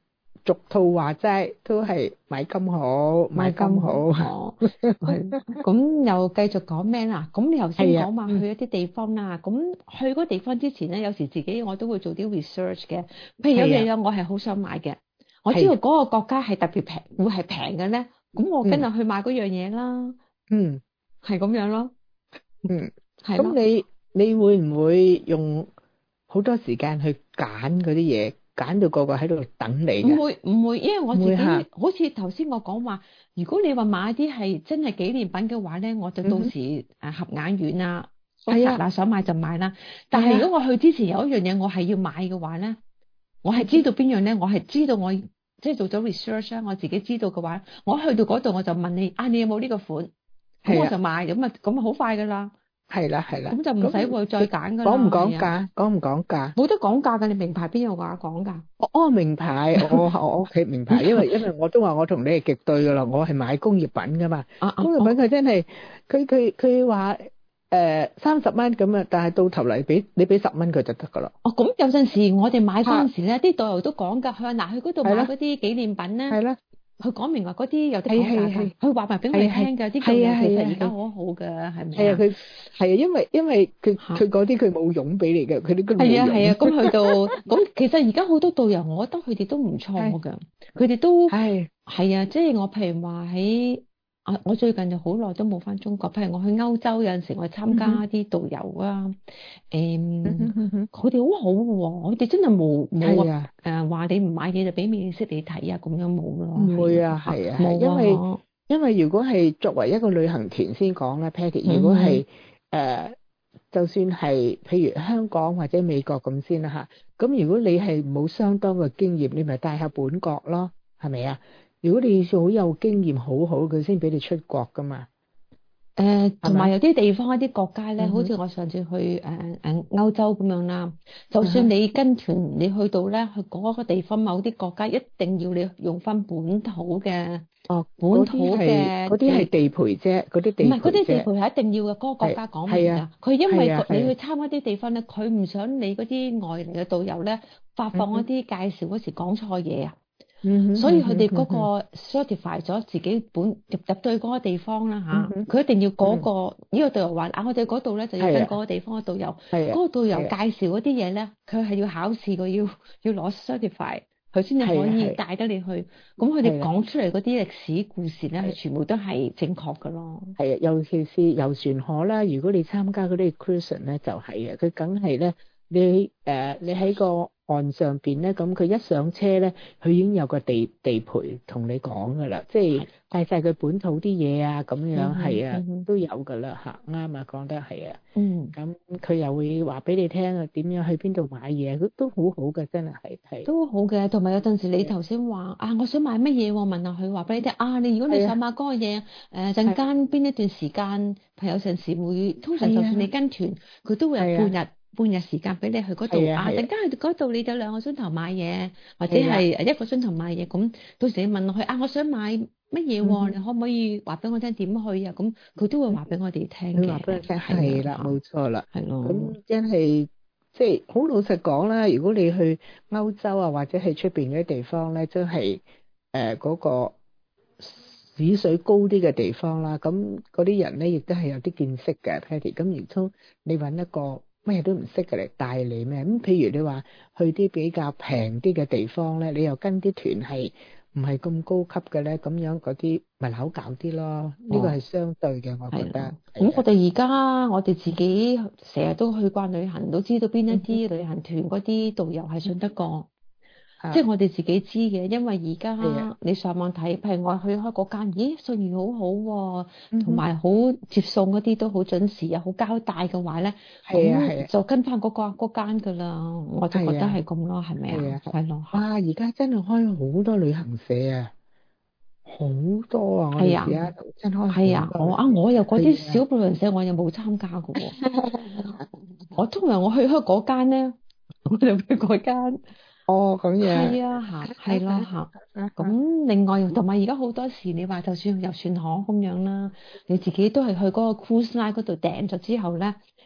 俗套話齋都係買金好，買金好。 哦，係。咁又繼續講咩啦？咁你頭先講話去一啲地方啦，咁去嗰地方之前咧，有時自己我都會做啲 research 嘅。譬如有嘢我係好想買嘅，我知道嗰個國家係特別平，會係平嘅咧，咁我跟住去買嗰樣嘢啦。 嗯， 係咁樣咯。 嗯， 係。 咁你你會唔會用好多時間去揀嗰啲嘢？揀到個個喺度等你嘅？唔會唔會，因為我自己好似頭先我講話，如果你話買啲係真係紀念品嘅話咧，我就到時誒合眼緣啊，係啊，嗱想買就買啦。但係如果我去之前有一樣嘢我係要買嘅話咧，我係知道邊樣咧，我係知道我即係做咗 research 啊，我自己知道嘅話，我去到嗰度我就問你啊，你有冇呢個款？咁我就買，咁啊咁啊好快噶啦。係啦係啦，咁就唔使會再揀噶啦。 講唔講價？講唔講價？ 冇得講價噶，你名牌邊有話講價？ 哦哦，名牌，我我屋企名牌，因為因為我都話我同你係極對噶啦，我係買工業品噶嘛。啊啊、工業品佢真係，佢佢佢話誒三十蚊咁啊，但係到頭嚟俾你俾十蚊佢就得噶啦。 哦，咁有陣時我哋買嗰陣時咧，啲導遊都講噶，佢話嗱去嗰度買嗰啲紀念品咧。係啦。佢講明話嗰啲有啲講價㗎，佢話埋俾我哋聽㗎，啲導遊其實而家好好㗎，係咪啊？係啊，佢係啊，因為因為佢佢嗰啲佢冇傭俾你嘅，佢啲都冇傭。 係啊係啊，咁去到咁其實而家好多導遊，我覺得佢哋都唔錯㗎，佢哋都係係啊，即係我譬如話喺啊，我最近就好耐都冇返中國，譬如我去歐洲有陣時我去參加啲導遊啊，誒，佢哋好好嘅喎，佢哋真係冇冇話誒話你唔買嘢就俾面色你睇啊，咁樣冇咯。 唔會啊，係啊，因為因為如果係作為一個旅行團先講咧 Patty， 如果係誒，就算係譬如香港或者美國咁先啦嚇，咁如果你係冇相當嘅經驗，你咪帶下本國咯，係咪啊？如果你好有經驗，好好佢先俾你出國噶嘛。 誒、呃，同埋有啲地方一啲國家咧，嗯、好似我上次去誒誒歐洲咁樣啦。就算你跟團，你去到咧，去嗰個地方某啲國家，一定要你用翻本土嘅。 哦， 本土嘅嗰啲係地陪啫，嗰啲地陪啫。唔係嗰啲地陪係一定要嘅，嗰、嗰個國家講明㗎。佢因為你去參加啲地方咧，佢唔想你嗰啲外嚟嘅導遊咧發放一啲介紹嗰時講錯嘢啊。嗯，所以佢哋嗰個 certify 咗自己本入入到嗰個地方啦嚇，佢、嗯、一定要嗰、嗰個呢、嗯、個導遊話啊，我哋嗰度咧就要跟嗰個地方嘅導遊，嗰個導遊介紹嗰啲嘢咧，佢係要考試嘅，要要攞 certify，佢先至可以帶得你去。咁佢哋講出嚟嗰啲歷史故事咧，係全部都係正確嘅咯。 係啊，尤其是遊船河啦，如果你參加嗰啲 cruise 咧，就係啊，佢梗係咧，你誒、呃、你喺個岸上邊咧，咁佢一上車咧，佢已經有個地地陪同你講噶啦，即係帶晒佢本土啲嘢啊，咁樣係啊，都有噶啦嚇，啱啊，講得係啊。嗯。咁佢又會話俾你聽啊，點樣去邊度買嘢，都都好好嘅，真係係係。 都好嘅，同埋有陣時你頭先話啊，我想買乜嘢喎？問下佢話俾你聽啊，你如果你想買嗰個嘢，誒陣間邊一段時間，係有陣時會，通常就算你跟團，佢都會有半日。半日時間俾你去嗰度啊！陣間去嗰度你就兩個鐘頭買嘢，或者係一個鐘頭買嘢。咁到時你問落去啊，我想買乜嘢喎？你可唔可以話俾我聽點去啊？咁佢都會話俾我哋聽嘅。 話俾你聽係啦，冇錯啦。 係咯。 咁真係即係好老實講啦。如果你去歐洲啊，或者係出邊嗰啲地方咧，真係誒嗰個市水高啲嘅地方啦。咁嗰啲人咧亦都係有啲見識嘅 Patty。咁如果你揾一個咩都唔識嘅嚟帶你咩？咁譬如你話去啲比較平啲嘅地方咧，你又跟啲團係唔係咁高級嘅咧？咁樣嗰啲咪好搞啲咯。呢個係相對嘅，我覺得。 咁我哋而家我哋自己成日都去慣旅行，都知道邊一啲旅行團嗰啲導遊係信得過。即係我哋自己知嘅，因為而家你上網睇，譬如我去開嗰間，咦，信譽好好喎，同埋好接送嗰啲都好準時啊，好交代嘅話咧，咁就跟翻嗰個嗰間噶啦，我就覺得係咁咯，係咪啊？係咯。 哇！而家真係開好多旅行社啊，好多啊！我哋而家真開。 係啊，我啊我又嗰啲小旅行社我又冇參加嘅喎，我通常我去開嗰間咧，我就去嗰間。 哦，咁樣係啊，嚇，係咯，嚇。咁另外同埋而家好多時，你話就算遊船河咁樣啦，你自己都係去嗰個 cruise line 嗰度訂咗之後咧，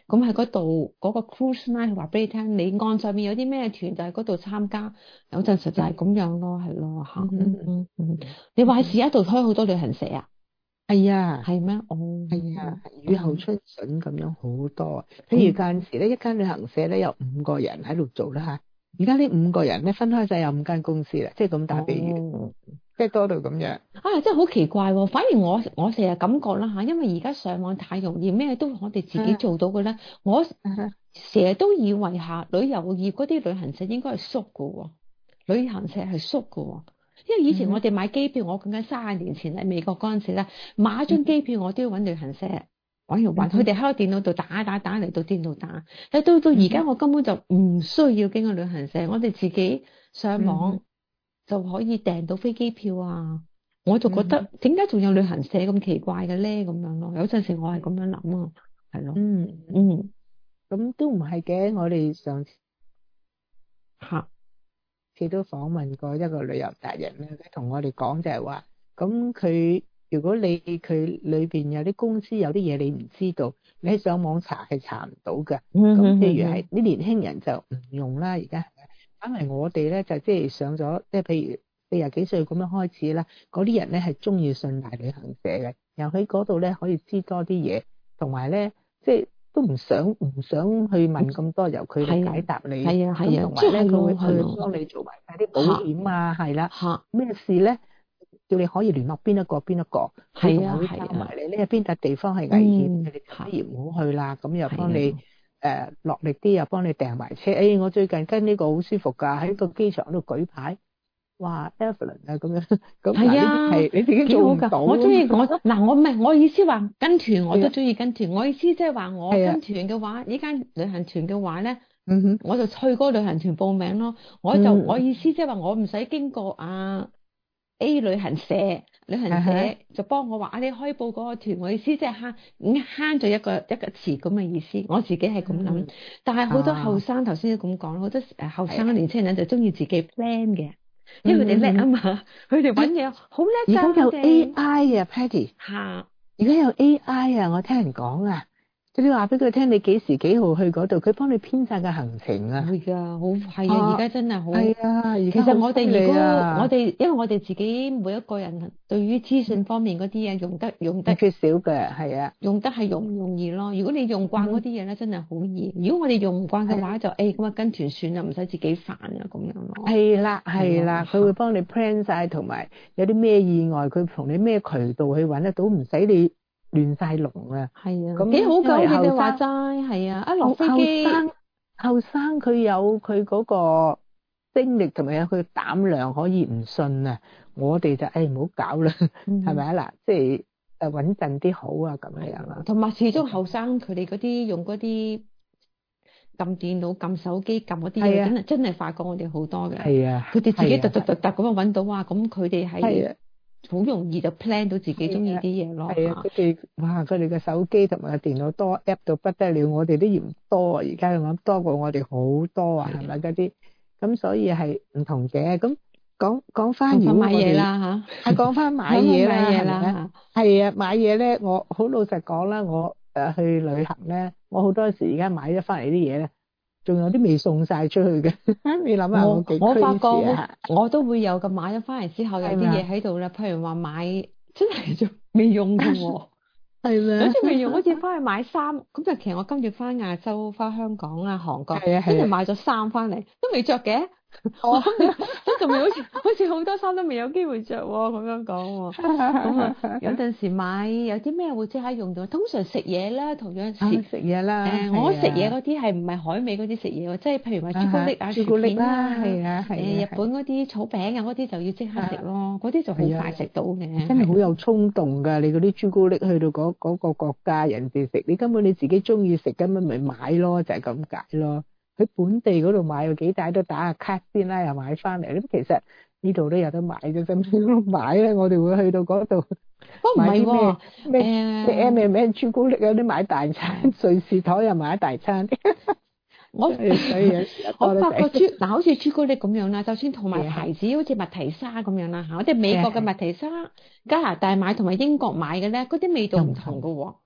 咁喺嗰度嗰個 cruise line 話俾你聽，你岸上面有啲咩團就喺嗰度參加，有陣時就係咁樣咯，係咯嚇。嗯嗯嗯。你話喺市一度開好多旅行社啊？ 係啊， 係咩？哦， 係啊，雨後春筍咁樣好多。譬如間時咧，一間旅行社咧有五個人喺度做啦嚇，而家呢五個人咧分開晒有五間公司啦，即係咁打比喻， 哦、 即係多到咁樣。 啊，真係好奇怪喎！反而我我成日感覺啦嚇，因為而家上網太容易，咩都我哋自己做到嘅咧，啊、我成日都以為下旅遊業嗰啲旅行社應該係縮嘅喎，旅行社係縮嘅喎。因為以前我哋買機票，我講緊三十年前喺美國嗰陣時咧，買一張機票我都要揾旅行社揾完揾，佢哋喺個電腦度打打打嚟到電腦打。但到到而家我根本就唔需要經過旅行社，我哋自己上網就可以訂到飛機票啊！我就覺得點解仲有旅行社咁奇怪嘅咧？咁樣咯，有陣時我係咁樣諗啊，係咯， 嗯嗯，咁都唔係嘅，我哋上次嚇。佢都訪問過一個旅遊達人咧，佢同我哋講就係話，咁佢如果你佢裏邊有啲公司有啲嘢你唔知道，你喺上網查係查唔到嘅。咁、嗯、譬如係啲年輕人就唔用啦，而家反為我哋咧就即係上咗，即係譬如四十幾歲咁樣開始啦，嗰啲人咧係中意信賴旅行社嘅，又喺嗰度咧可以知多啲嘢，同埋咧即係。都唔想唔想去問咁多，由佢嚟解答你。係啊係啊，同埋咧佢會去幫你做埋晒啲保險啊，係啦。嚇咩事咧？叫你可以聯絡邊一個邊一個，係啊係啊。同埋你呢邊笪地方係危險，你哋不如唔好去啦。咁又幫你誒落力啲，又幫你訂埋車。誒我最近跟呢個好舒服㗎，喺個機場度舉牌。哇 Evelyn 啊咁樣，咁係啊，係你自己做唔到。 我中意我嗱，我唔係我意思話跟團我都中意跟團。我意思即係話我跟團嘅話，呢間旅行團嘅話咧，嗯哼，我就去嗰個旅行團報名咯。我就我意思即係話我唔使經過啊 A 旅行社，旅行社就幫我話啊，你可以報嗰個團。我意思即係慳慳咗一個一個詞咁嘅意思。我自己係咁諗，但係好多後生頭先都咁講，好多誒後生嘅年輕人就中意自己 plan 嘅。因為佢哋叻啊嘛，佢哋搵嘢好叻㗎。 而家有 A I 啊 ，Patty 吓， 而家有 A I 啊，我聽人講啊，你話俾佢聽，你幾時幾號去嗰度，佢幫你編晒個行程啊。 會㗎，好係啊！而家真係好係啊！ 其實我哋如果我哋，因為我哋自己每一個人對於資訊方面嗰啲嘢用得用得缺少嘅，係啊， 用得係容唔容易咯。如果你用慣嗰啲嘢咧，真係好易。如果我哋用唔慣嘅話，就誒咁啊跟團算啦，唔使自己煩啊咁樣咯。 係啦係啦，佢會幫你 plan 晒，同埋有啲咩意外，佢同你咩渠道去揾得到，唔使你亂晒龍啊。 係啊，咁幾好㗎！你哋話齋係啊，一落飛機， 後生佢有佢嗰個精力同埋有佢膽量可以唔信啊！我哋就誒唔好搞啦，係咪啊嗱？即係誒穩陣啲好啊咁樣樣啦。 同埋始終後生佢哋嗰啲用嗰啲撳電腦、撳手機、撳嗰啲嘢，真係真係快過我哋好多嘅。 係啊， 佢哋自己突突突突咁樣揾到啊！咁佢哋係好容易就 plan 到自己中意啲嘢咯。 係啊，佢哋哇，佢哋嘅手機同埋個電腦多 app 到不得了，我哋都嫌多啊！而家咁多過我哋好多啊，係咪嗰啲？咁所以係唔同嘅。咁講講翻如果我哋買嘢啦嚇， 係講翻買嘢啦，係咪？係啊，買嘢咧，我好老實講啦，我誒去旅行咧，我好多時而家買咗翻嚟啲嘢咧，仲有啲未送晒出去嘅。你諗下我幾我發覺我都會有嘅，買咗翻嚟之後有啲嘢喺度啦，譬如話買真係仲未用嘅喎。係咩？好似未用，好似翻去買衫，咁就其實我今次翻亞洲、翻香港啊、韓國，真係買咗衫翻嚟，都未着嘅。我都仲未好似好似好多衫都未有機會着喎，咁樣講喎。咁啊，有陣時買有啲咩會即刻用到？通常食嘢啦，同樣時食嘢啦。 誒，我食嘢嗰啲係唔係海味嗰啲食嘢喎？即係譬如話朱古力啊、薯片啦，係啊係。誒，日本嗰啲草餅啊嗰啲就要即刻食咯，嗰啲就好快食到嘅。 真係好有衝動㗎！你嗰啲朱古力去到嗰嗰個國家人哋食，你根本你自己中意食，根本咪買咯，就係咁解咯。喺本地嗰度買有幾大都打下卡先啦，又買翻嚟。咁其實呢度都有得買嘅，咁樣買咧，我哋會去到嗰度買啲咩咩咩 M and M 朱古力啊，啲買大餐，瑞士台又買一大餐。 我所以我發覺朱嗱，好似朱古力咁樣啦，就算同埋牌子，好似麥提莎咁樣啦嚇，我哋美國嘅麥提莎、加拿大買同埋英國買嘅咧，嗰啲味道唔同嘅喎。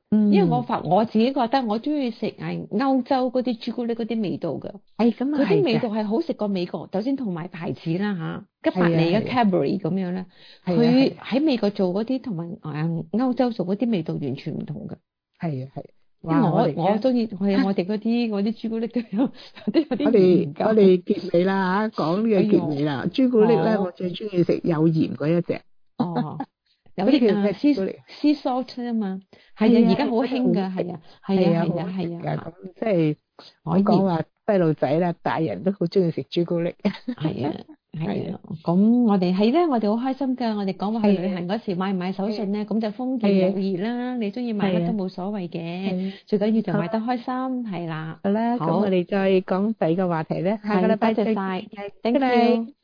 嗯， 因為我發我自己覺得我中意食係歐洲嗰啲朱古力嗰啲味道嘅， 係咁啊， 嗰啲味道係好食過美國。首先同埋牌子啦嚇，吉百利嘅 Cadbury 咁樣咧，佢喺美國做嗰啲同埋誒歐洲做嗰啲味道完全唔同嘅。 係啊係。 因為我我中意我我哋嗰啲嗰啲朱古力都有都有啲我哋我哋結尾啦嚇，講呢個結尾啦。朱古力咧，我最中意食有鹽嗰一隻。 哦。有啲叫 sea sea salt 啊嘛，係啊，而家好興㗎，係啊，係啊，係啊，係啊， 咁即係我講話細路仔啦，大人都好中意食朱古力。 係啊，係啊，咁我哋係咧，我哋好開心㗎。我哋講話去旅行嗰時買唔買手信咧，咁就豐儉由人啦。你中意買乜都冇所謂嘅，最緊要就買得開心，係啦。 好啦，咁我哋再講第二個話題咧，下個禮拜再見。 多謝晒，thank you。